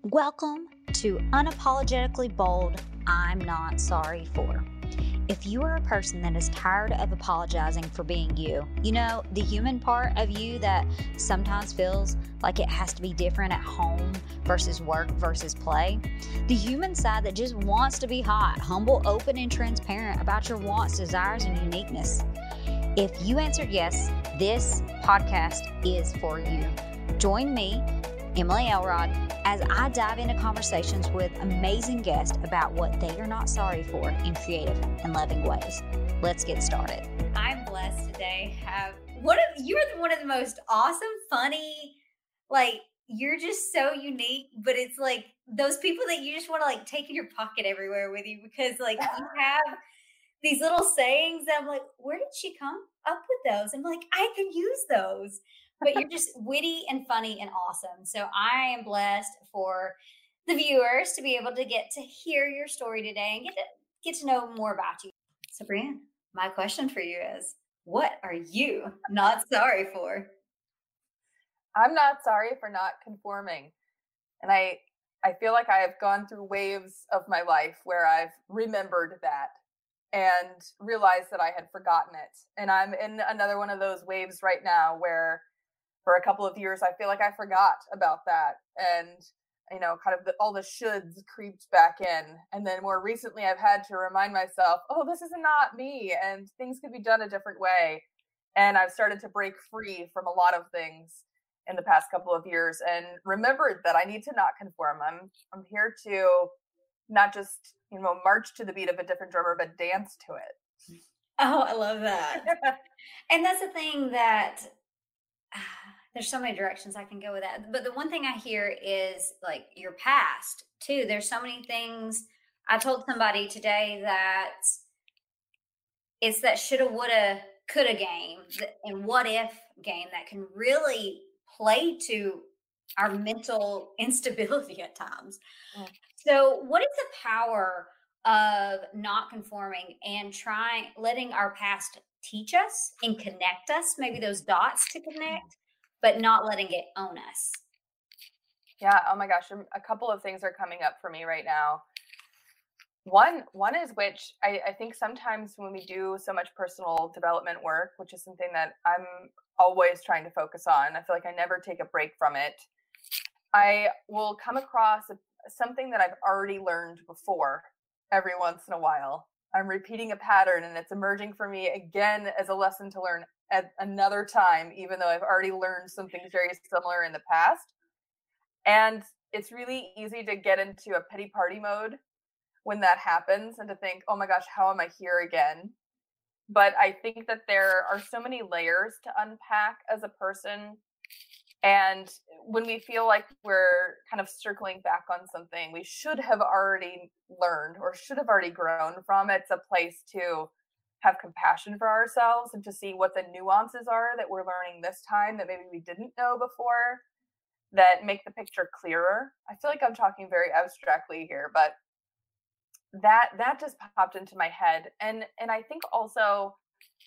Welcome to Unapologetically Bold, I'm Not Sorry For. If you are a person that is tired of apologizing for being you, the human part of you that sometimes feels like it has to be different at home versus work versus play, the human side that just wants to be hot, humble, open, and transparent about your wants, desires, and uniqueness. If you answered yes, this podcast is for you. Join me, Emily Elrod, as I dive into conversations with amazing guests about what they are not sorry for in creative and loving ways. Let's get started. I'm blessed today. You're one of the most awesome, funny, you're just so unique, but it's like those people that you just want to take in your pocket everywhere with you because you have these little sayings that I'm like, where did she come up with those? I'm like, I can use those. But you're just witty and funny and awesome. So I am blessed for the viewers to be able to get to hear your story today and get to know more about you. So Brianne, my question for you is, what are you not sorry for? I'm not sorry for not conforming. And I feel like I have gone through waves of my life where I've remembered that and realized that I had forgotten it. And I'm in another one of those waves right now where for a couple of years, I feel like I forgot about that. And, all the shoulds creeped back in. And then more recently, I've had to remind myself, oh, this is not me. And things could be done a different way. And I've started to break free from a lot of things in the past couple of years and remembered that I need to not conform. I'm here to not just, march to the beat of a different drummer, but dance to it. Oh, I love that. And that's the thing that there's so many directions I can go with that. But the one thing I hear is your past too. There's so many things. I told somebody today that it's that shoulda, woulda, coulda game and what if game that can really play to our mental instability at times. Mm. So what is the power of not conforming and letting our past teach us and connect us, maybe those dots to connect, but not letting it own us? Yeah. Oh my gosh. A couple of things are coming up for me right now. One is which I think sometimes when we do so much personal development work, which is something that I'm always trying to focus on, I feel like I never take a break from it. I will come across something that I've already learned before every once in a while. I'm repeating a pattern and it's emerging for me again as a lesson to learn at another time, even though I've already learned something very similar in the past. And it's really easy to get into a pity party mode when that happens and to think, oh my gosh, how am I here again? But I think that there are so many layers to unpack as a person. And when we feel like we're kind of circling back on something we should have already learned or should have already grown from, it's a place to have compassion for ourselves and to see what the nuances are that we're learning this time that maybe we didn't know before that make the picture clearer. I feel like I'm talking very abstractly here, but that just popped into my head. And I think also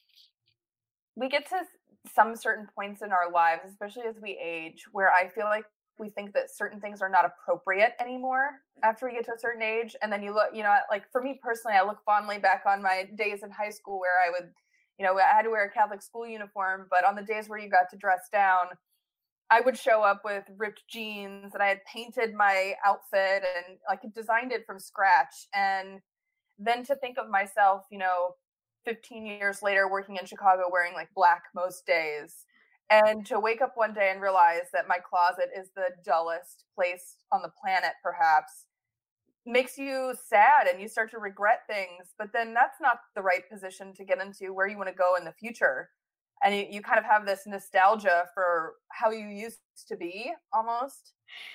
we get to some certain points in our lives, especially as we age, where I feel like we think that certain things are not appropriate anymore after we get to a certain age. And then you look, for me personally, I look fondly back on my days in high school where I would, I had to wear a Catholic school uniform, but on the days where you got to dress down, I would show up with ripped jeans and I had painted my outfit and designed it from scratch. And then to think of myself, 15 years later working in Chicago wearing black most days, and to wake up one day and realize that my closet is the dullest place on the planet perhaps makes you sad and you start to regret things. But then that's not the right position to get into where you want to go in the future. And you kind of have this nostalgia for how you used to be almost.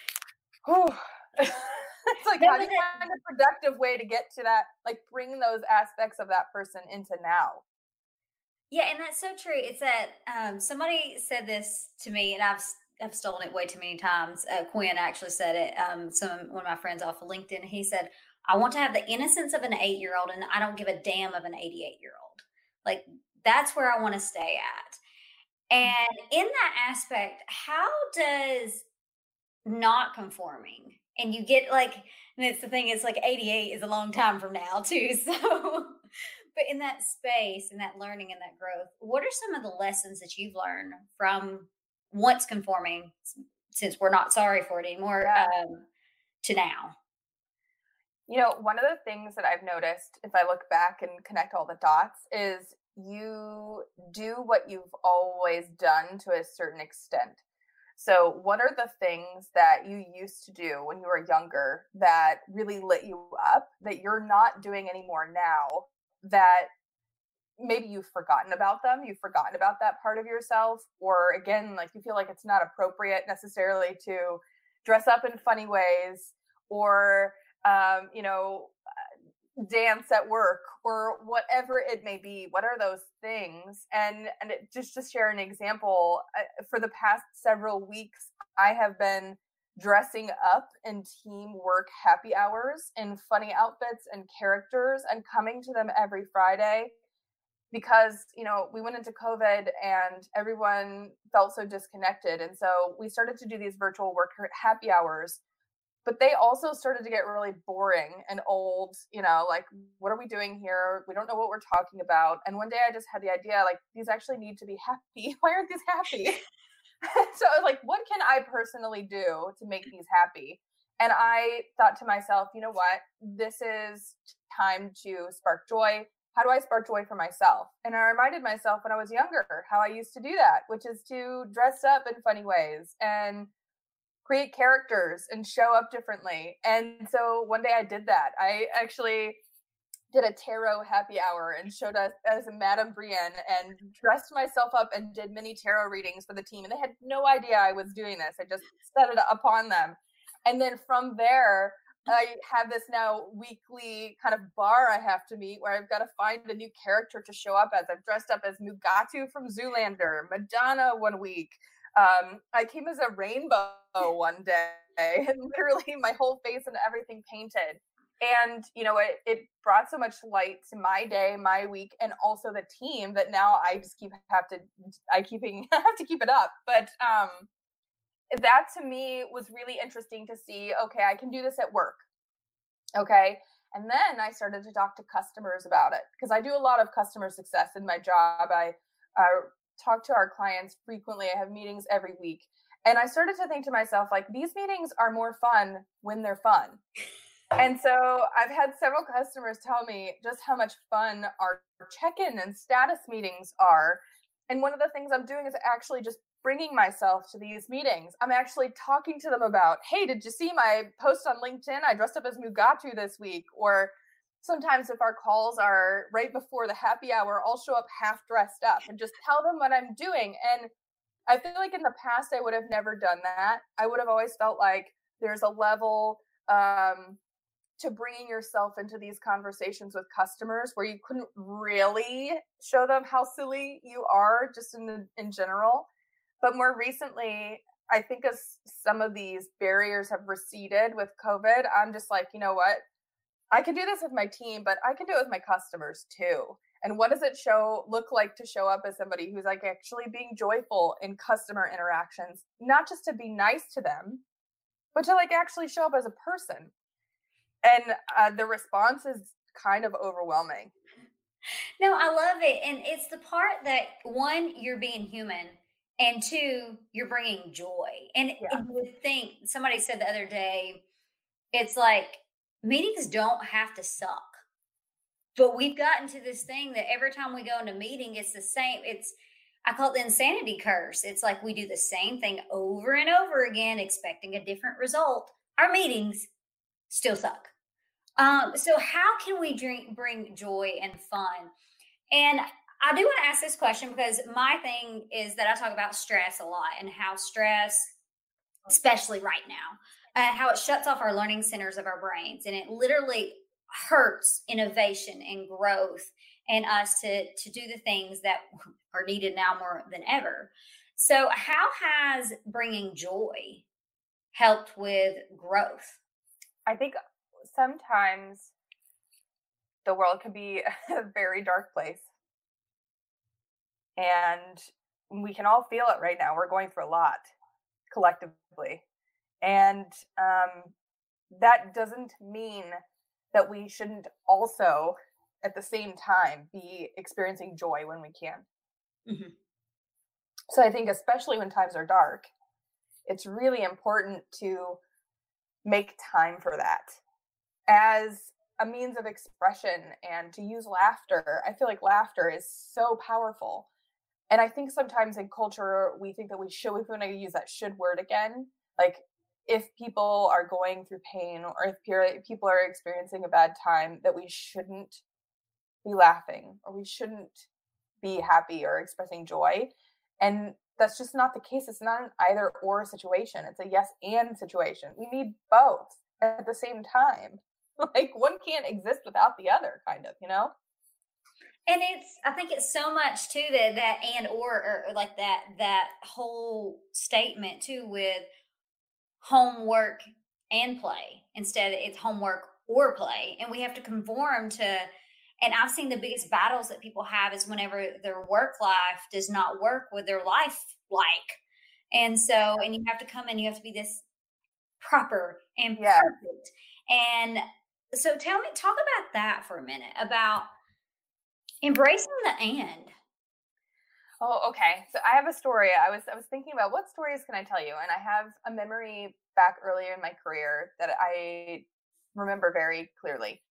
It's how do you find a productive way to get to that, bring those aspects of that person into now? Yeah, and that's so true. It's that somebody said this to me, and I've stolen it way too many times. Quinn actually said it. One of my friends off of LinkedIn, he said, "I want to have the innocence of an 8-year-old, and I don't give a damn of an 88-year-old." That's where I want to stay at. And in that aspect, how does not conforming and you get like, and it's the thing, it's like 88 is a long time from now too. So, but in that space and that learning and that growth, what are some of the lessons that you've learned from once conforming, since we're not sorry for it anymore, Yeah. to now? One of the things that I've noticed, if I look back and connect all the dots, is you do what you've always done to a certain extent. So, what are the things that you used to do when you were younger that really lit you up that you're not doing anymore now, that maybe you've forgotten about them, you've forgotten about that part of yourself, or again, like you feel like it's not appropriate necessarily to dress up in funny ways, or um, you know dance at work, or whatever it may be. What are those things? And just to share an example, for the past several weeks I have been dressing up in teamwork happy hours in funny outfits and characters, and coming to them every Friday, because we went into COVID and everyone felt so disconnected, and so we started to do these virtual work happy hours. But they also started to get really boring and old, like, what are we doing here? We don't know what we're talking about. And one day I just had the idea, like, these actually need to be happy. Why aren't these happy? So I was like, what can I personally do to make these happy? And I thought to myself, you know what? This is time to spark joy. How do I spark joy for myself? And I reminded myself when I was younger how I used to do that, which is to dress up in funny ways and create characters and show up differently. And so one day I did that. I actually did a tarot happy hour and showed us as a Madame Brienne and dressed myself up and did mini tarot readings for the team. And they had no idea I was doing this. I just set it upon them. And then from there, I have this now weekly kind of bar I have to meet, where I've got to find a new character to show up as. I've dressed up as Mugatu from Zoolander, Madonna one week. I came as a rainbow one day, and literally my whole face and everything painted. And it brought so much light to my day, my week, and also the team, that now I just have to keep it up. But that to me was really interesting to see. Okay, I can do this at work. Okay. And then I started to talk to customers about it, because I do a lot of customer success in my job. I talk to our clients frequently. I have meetings every week. And I started to think to myself, like, these meetings are more fun when they're fun. And so I've had several customers tell me just how much fun our check-in and status meetings are. And one of the things I'm doing is actually just bringing myself to these meetings. I'm actually talking to them about, hey, did you see my post on LinkedIn? I dressed up as Mugatu this week. Or sometimes if our calls are right before the happy hour, I'll show up half dressed up and just tell them what I'm doing. And I feel like in the past, I would have never done that. I would have always felt like there's a level to bringing yourself into these conversations with customers where you couldn't really show them how silly you are just in general. But more recently, I think as some of these barriers have receded with COVID, I'm just like, you know what? I can do this with my team, but I can do it with my customers too. And what does it look like to show up as somebody who's like actually being joyful in customer interactions, not just to be nice to them, but to like actually show up as a person? And the response is kind of overwhelming. No, I love it. And it's the part that, one, you're being human, and two, you're bringing joy. And you would think, somebody said the other day, it's like meetings don't have to suck. But we've gotten to this thing that every time we go into a meeting, it's the same. I call it the insanity curse. It's like we do the same thing over and over again, expecting a different result. Our meetings still suck. So how can we bring joy and fun? And I do want to ask this question, because my thing is that I talk about stress a lot, and how stress, especially right now, how it shuts off our learning centers of our brains, and it literally hurts innovation and growth and us to do the things that are needed now more than ever. So how has bringing joy helped with growth? I think sometimes the world can be a very dark place, and we can all feel it right now. We're going through a lot collectively. And that doesn't mean that we shouldn't also at the same time be experiencing joy when we can. Mm-hmm. So I think especially when times are dark, it's really important to make time for that as a means of expression and to use laughter. I feel like laughter is so powerful. And I think sometimes in culture, we think that we want to use that should word again. Like if people are going through pain or if people are experiencing a bad time, that we shouldn't be laughing or we shouldn't be happy or expressing joy. And that's just not the case. It's not an either or situation. It's a yes and situation. We need both at the same time. Like one can't exist without the other, kind of, you know? And I think it's so much too that and or like that whole statement too with homework and play. Instead it's homework or play, and we have to conform to. And I've seen the biggest battles that people have is whenever their work life does not work with their life like. And so, and you have to come in, you have to be this proper and perfect. And so talk about that for a minute, about embracing the end. Oh, okay. So I have a story. I was thinking about what stories can I tell you? And I have a memory back earlier in my career that I remember very clearly.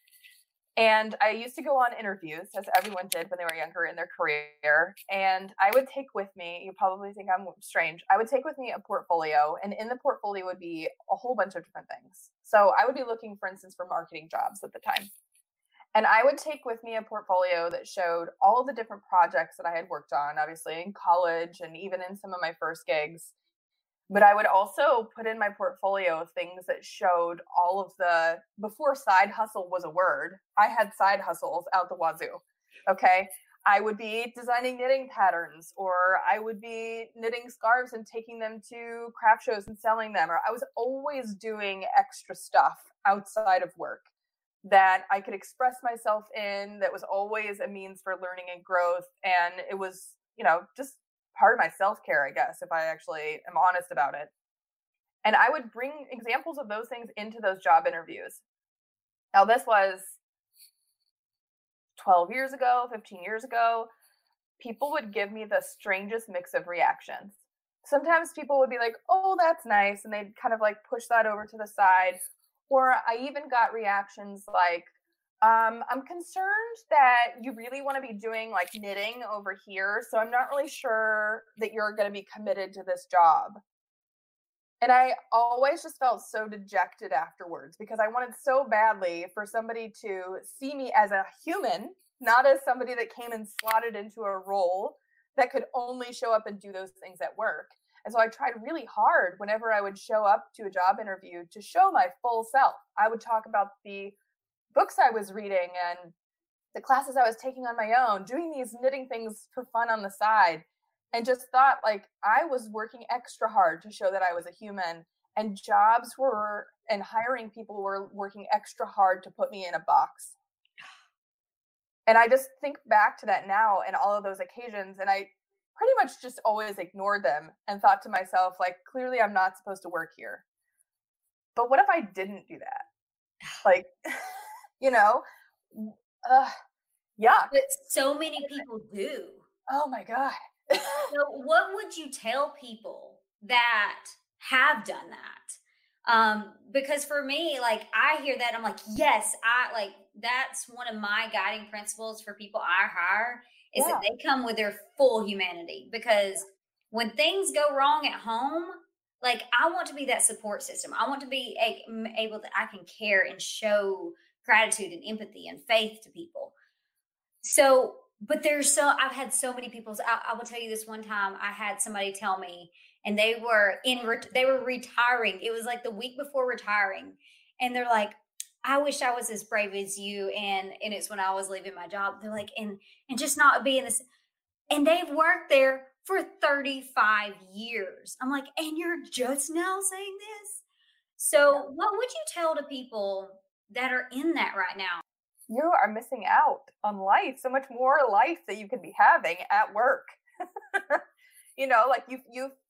And I used to go on interviews, as everyone did when they were younger in their career. And I would take with me, you probably think I'm strange, I would take with me a portfolio. And in the portfolio would be a whole bunch of different things. So I would be looking, for instance, for marketing jobs at the time. And I would take with me a portfolio that showed all of the different projects that I had worked on, obviously in college and even in some of my first gigs. But I would also put in my portfolio things that showed all of the, before side hustle was a word, I had side hustles out the wazoo. Okay. I would be designing knitting patterns, or I would be knitting scarves and taking them to craft shows and selling them. Or I was always doing extra stuff outside of work that I could express myself in, that was always a means for learning and growth. And it was, just part of my self-care, I guess, if I actually am honest about it. And I would bring examples of those things into those job interviews. Now, this was 12 years ago, 15 years ago. People would give me the strangest mix of reactions. Sometimes people would be like, oh, that's nice. And they'd kind of like push that over to the side. Or I even got reactions like, I'm concerned that you really want to be doing like knitting over here. So I'm not really sure that you're going to be committed to this job. And I always just felt so dejected afterwards because I wanted so badly for somebody to see me as a human, not as somebody that came and slotted into a role that could only show up and do those things at work. And so I tried really hard whenever I would show up to a job interview to show my full self. I would talk about the books I was reading and the classes I was taking on my own, doing these knitting things for fun on the side, and just thought like I was working extra hard to show that I was a human, and jobs were, and hiring people were working extra hard to put me in a box. And I just think back to that now and all of those occasions, and I pretty much just always ignored them and thought to myself, like, clearly I'm not supposed to work here. But what if I didn't do that? Like, yeah. But so many people do. Oh my God. So what would you tell people that have done that? Because for me, like I hear that, I'm like, yes, that's one of my guiding principles for people I hire is that they come with their full humanity. Because when things go wrong at home, like I want to be that support system. I want to be able that I can care and show gratitude and empathy and faith to people. So, but I've had so many people. I will tell you this one time. I had somebody tell me, and they were retiring. It was like the week before retiring, and they're like, "I wish I was as brave as you." And it's when I was leaving my job. They're like, and just not being this. And they've worked there for 35 years. I'm like, and you're just now saying this. So, what would you tell to people that are in that right now? You are missing out on life, so much more life that you could be having at work. Like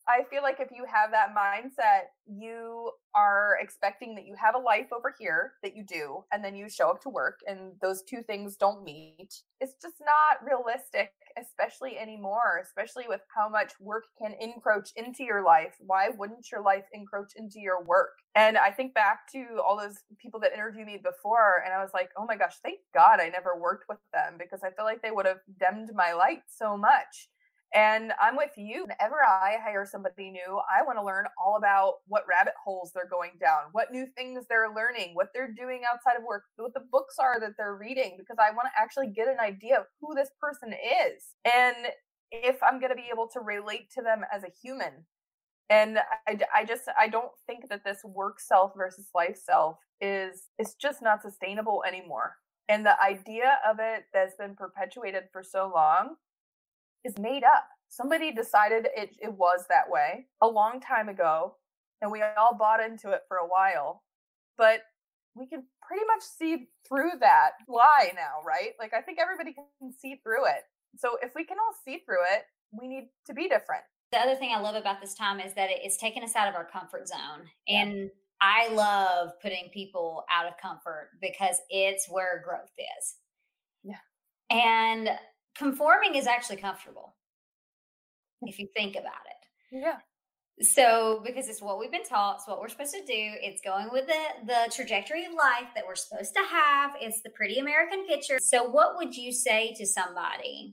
I feel like if you have that mindset, you are expecting that you have a life over here that you do, and then you show up to work, and those two things don't meet. It's just not realistic, especially anymore, especially with how much work can encroach into your life. Why wouldn't your life encroach into your work? And I think back to all those people that interviewed me before, and I was like, oh my gosh, thank God I never worked with them, because I feel like they would have dimmed my light so much. And I'm with you. Whenever I hire somebody new, I want to learn all about what rabbit holes they're going down, what new things they're learning, what they're doing outside of work, what the books are that they're reading, because I want to actually get an idea of who this person is. And if I'm going to be able to relate to them as a human. And I don't think that this work self versus life self it's just not sustainable anymore. And the idea of it that's been perpetuated for so long is made up. Somebody decided it was that way a long time ago, and we all bought into it for a while. But we can pretty much see through that lie now, right? Like, I think everybody can see through it. So if we can all see through it, we need to be different. The other thing I love about this time is that it's taken us out of our comfort zone. And I love putting people out of comfort because it's where growth is. Yeah. And conforming is actually comfortable if you think about it. Yeah. So, because it's what we've been taught, it's what we're supposed to do. It's going with the trajectory of life that we're supposed to have. It's the pretty American picture. So what would you say to somebody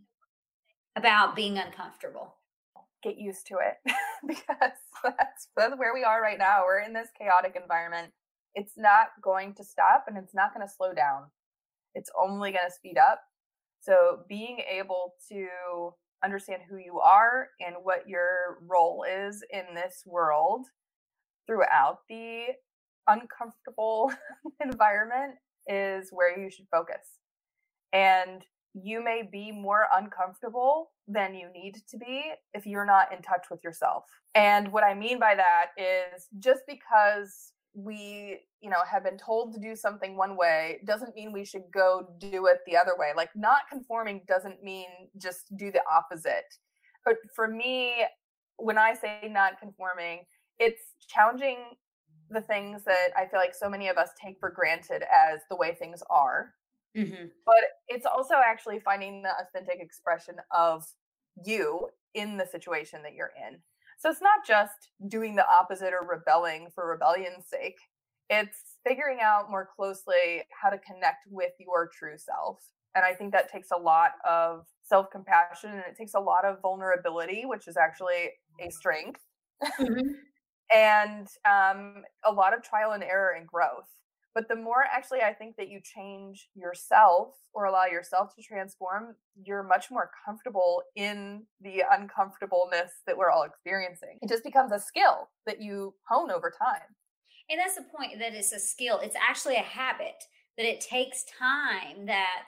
about being uncomfortable? Get used to it, because that's where we are right now. We're in this chaotic environment. It's not going to stop, and it's not going to slow down. It's only going to speed up. So being able to understand who you are and what your role is in this world throughout the uncomfortable environment is where you should focus. And you may be more uncomfortable than you need to be if you're not in touch with yourself. And what I mean by that is, just because we, have been told to do something one way doesn't mean we should go do it the other way. Like, not conforming doesn't mean just do the opposite. But for me, when I say not conforming, it's challenging the things that I feel like so many of us take for granted as the way things are. Mm-hmm. But it's also actually finding the authentic expression of you in the situation that you're in. So it's not just doing the opposite or rebelling for rebellion's sake. It's figuring out more closely how to connect with your true self. And I think that takes a lot of self-compassion, and it takes a lot of vulnerability, which is actually a strength, mm-hmm. and a lot of trial and error and growth. But the more actually I think that you change yourself or allow yourself to transform, you're much more comfortable in the uncomfortableness that we're all experiencing. It just becomes a skill that you hone over time. And that's the point, that it's a skill. It's actually a habit, that it takes time, that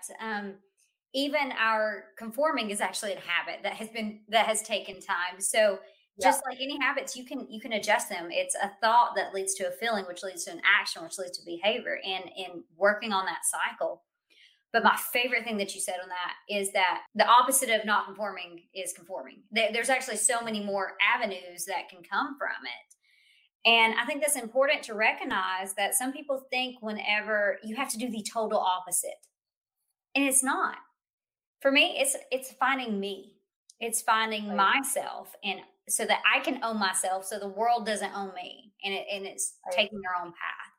even our conforming is actually a habit that has taken time. So just like any habits, you can adjust them. It's a thought that leads to a feeling, which leads to an action, which leads to behavior, and in working on that cycle. But my favorite thing that you said on that is that the opposite of not conforming is conforming. There's actually so many more avenues that can come from it. And I think that's important to recognize, that some people think whenever you have to do the total opposite, and it's not. For me, it's finding me. It's finding myself, and so that I can own myself, so the world doesn't own me, and it's taking their own path.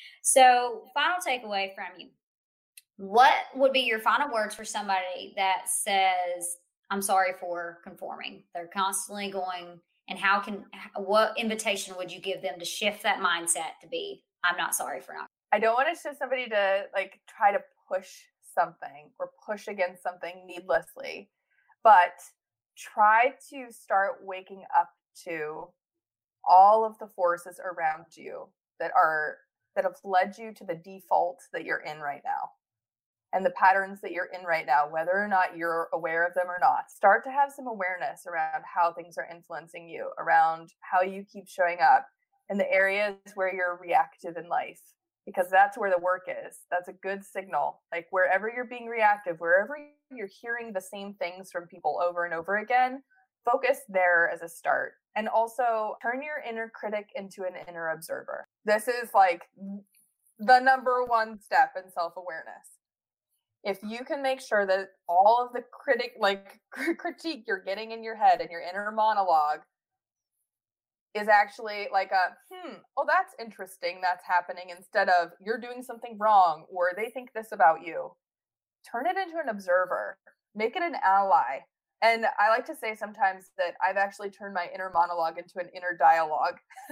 So, final takeaway from you. What would be your final words for somebody that says, I'm sorry for conforming? They're constantly going, and what invitation would you give them to shift that mindset to be, I'm not sorry for not? I don't want to show somebody to try to push something or push against something needlessly, but try to start waking up to all of the forces around you that have led you to the default that you're in right now, and the patterns that you're in right now, whether or not you're aware of them or not. Start to have some awareness around how things are influencing you, around how you keep showing up in the areas where you're reactive in life, because that's where the work is. That's a good signal. Like, wherever you're being reactive, wherever you're hearing the same things from people over and over again, focus there as a start. And also turn your inner critic into an inner observer. This is like the number one step in self-awareness. If you can make sure that all of the critique you're getting in your head and your inner monologue is actually like oh, that's interesting, that's happening, instead of you're doing something wrong or they think this about you. Turn it into an observer. Make it an ally. And I like to say sometimes that I've actually turned my inner monologue into an inner dialogue.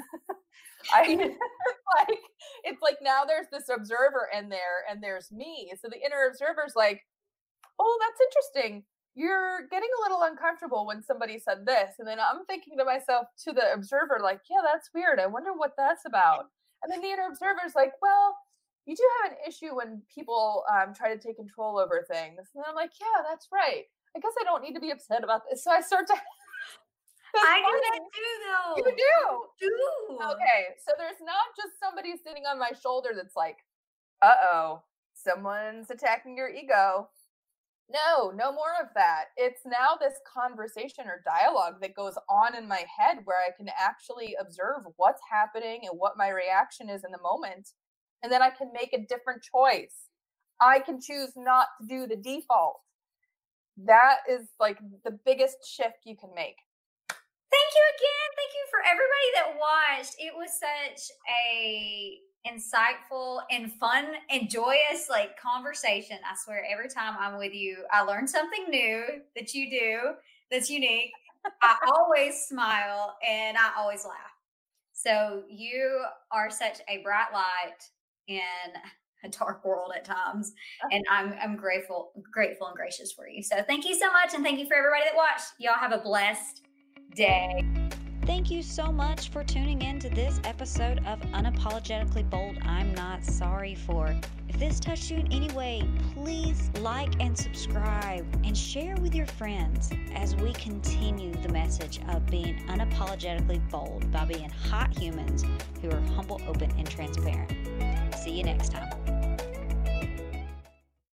It's like now there's this observer in there and there's me. So the inner observer's like, oh, that's interesting. You're getting a little uncomfortable when somebody said this. And then I'm thinking to myself, to the observer, like, yeah, that's weird. I wonder what that's about. And then the inner observer's like, well, you do have an issue when people try to take control over things. And then I'm like, yeah, that's right. I guess I don't need to be upset about this. So I start to... I do that too, though. You do? do. Okay, so there's not just somebody sitting on my shoulder that's like, uh-oh, someone's attacking your ego. No more of that. It's now this conversation or dialogue that goes on in my head where I can actually observe what's happening and what my reaction is in the moment. And then I can make a different choice. I can choose not to do the default. That is like the biggest shift you can make. Thank you again. Thank you for everybody that watched. It was such a insightful and fun and joyous like conversation. I swear every time I'm with you, I learn something new that you do that's unique. I always smile and I always laugh. So you are such a bright light in a dark world at times. And I'm grateful and gracious for you. So thank you so much. And thank you for everybody that watched. Y'all have a blessed day. Thank you so much for tuning in to this episode of Unapologetically Bold, I'm Not Sorry For. If this touched you in any way, please like and subscribe and share with your friends as we continue the message of being unapologetically bold by being hot humans who are humble, open, and transparent. See you next time.